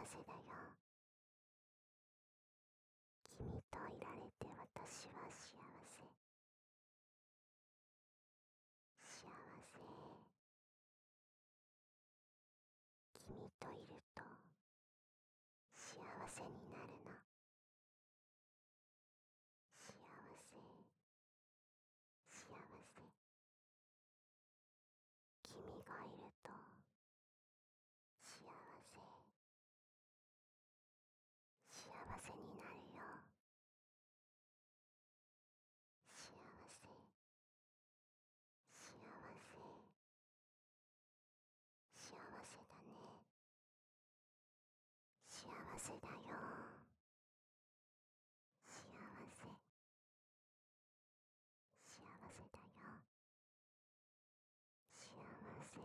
せだよ。君といられて私は幸せ。幸せ。君といると幸せになるの。幸せ。幸せ。君がいると幸せ。幸せになるよ。幸せ。幸せ。幸せだね。幸せだよ。幸せ。幸せだよ。幸せ。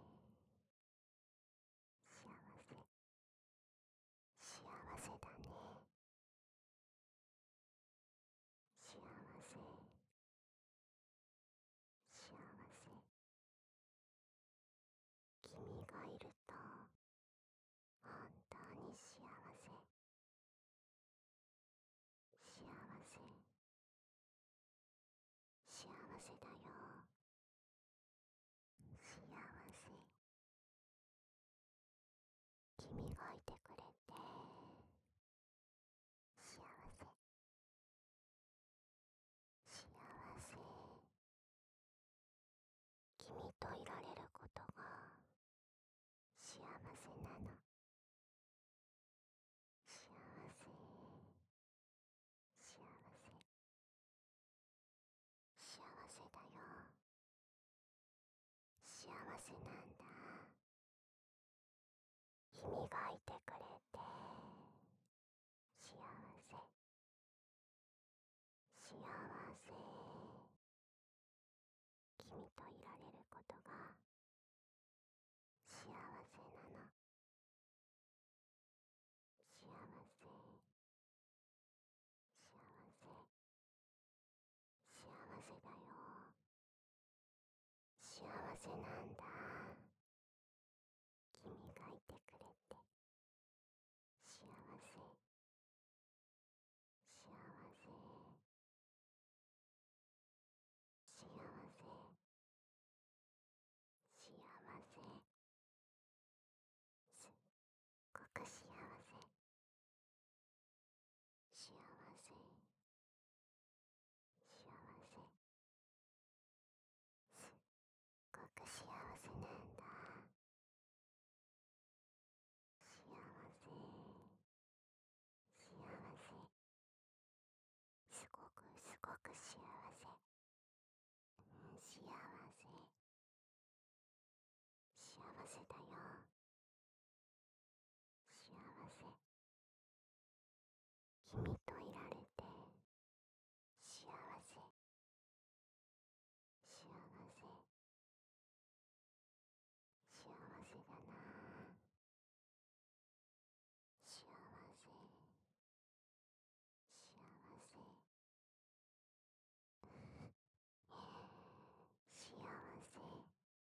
幸せ。幸せだね。幸せ。幸せ。君がいると本当に幸せ。幸せ。幸せだよ。幸せ。君がいてくれて幸せ。幸せ。君といられることが幸せなの。幸せ。幸せ。幸せだよ。幸せなんだ。君がいてくれて幸せ。幸せ。君といられることが幸せなの。幸せ。幸せ。幸せだよ。幸せなんだ。君がいてくれて幸せ。幸せ。幸せ。幸せ。すっごく幸せ。幸せ。幸せ。すっごく幸せなんだ。幸せ。幸せ。すごくすごく幸せ。幸